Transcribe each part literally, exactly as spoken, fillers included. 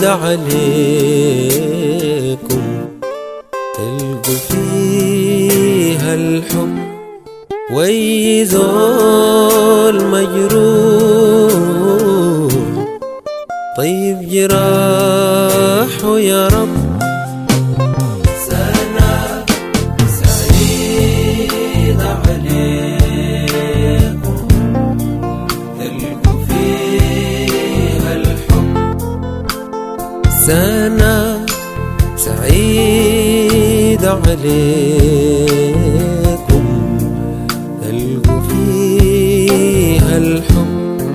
عليكم تلقوا فيها الحب ويزول مجروح طيب جراحه يا رب. سنة سعيدة عليكم تلقوا فيها الحب. سنة سعيدة عليكم تلقوا فيها الحب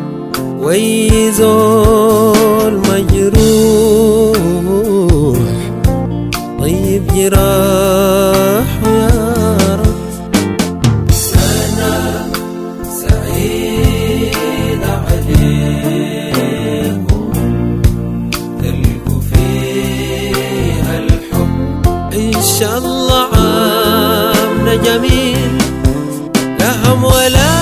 ويزول مجروح طيب جراحه يا رب. سنة سعيدة عليكم تلقوا فيها الحب. إن شاء الله عامنا جميل لا هم ولا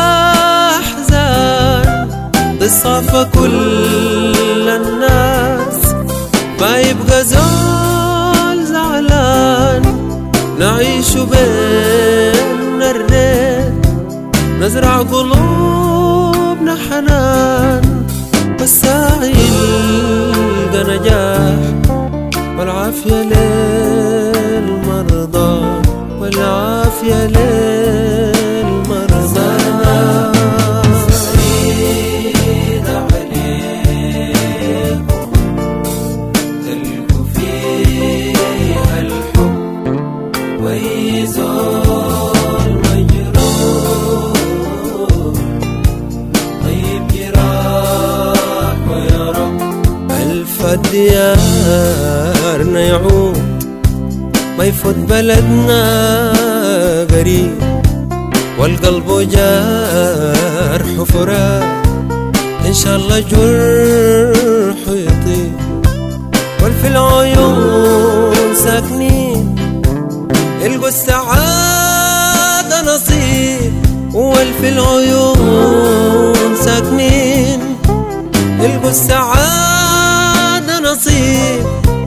أحزان تصافى كل الناس ما يبقى زول زعلان نعيش بين الريت نزرع قلوبنا حنان والسعي يلقى نجاح والعافية للمرضى والعافية للمرضى. سعيدة عليكم تلقوا فيها الحب ويزول مجروح طيب جراحه يا رب. ألف ديارنا يعود ما يفوت بلدنا قريب والقلب جرح فراق إن شاء الله جرحه يطيب والفي العيون ساكنين يلقوا السعادة نصيب والفي العيون ساكنين يلقوا السعادة نصيب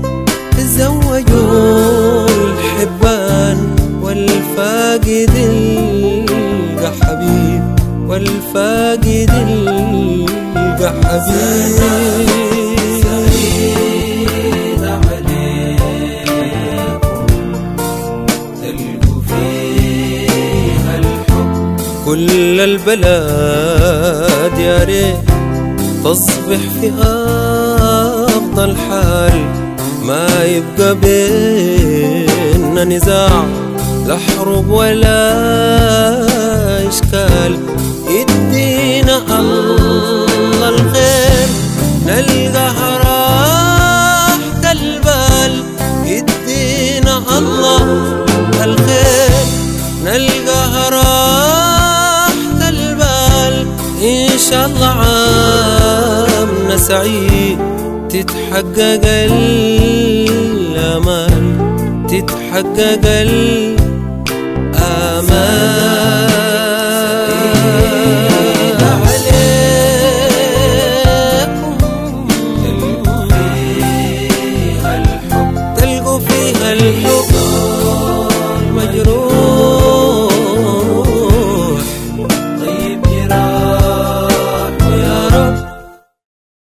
تزوجوا الحبان والفاقد يلقى حبيب والفاقد يلقى حبيب. سعيدة عليكم تلقوا فيها الحب. كل البلاد يا ريت تصبح في أفضل حال ما يبقى بيننا نزاع لا حروب ولا إشكال يدينا الله الخير نلقاها راحة البال يدينا الله الخير نلقاها راحة البال. إن شاء الله عامنا سعيد تتحقق الآمال تتحقق الآمال. عليكم تلقوا فيها الحب تلقوا فيها الحب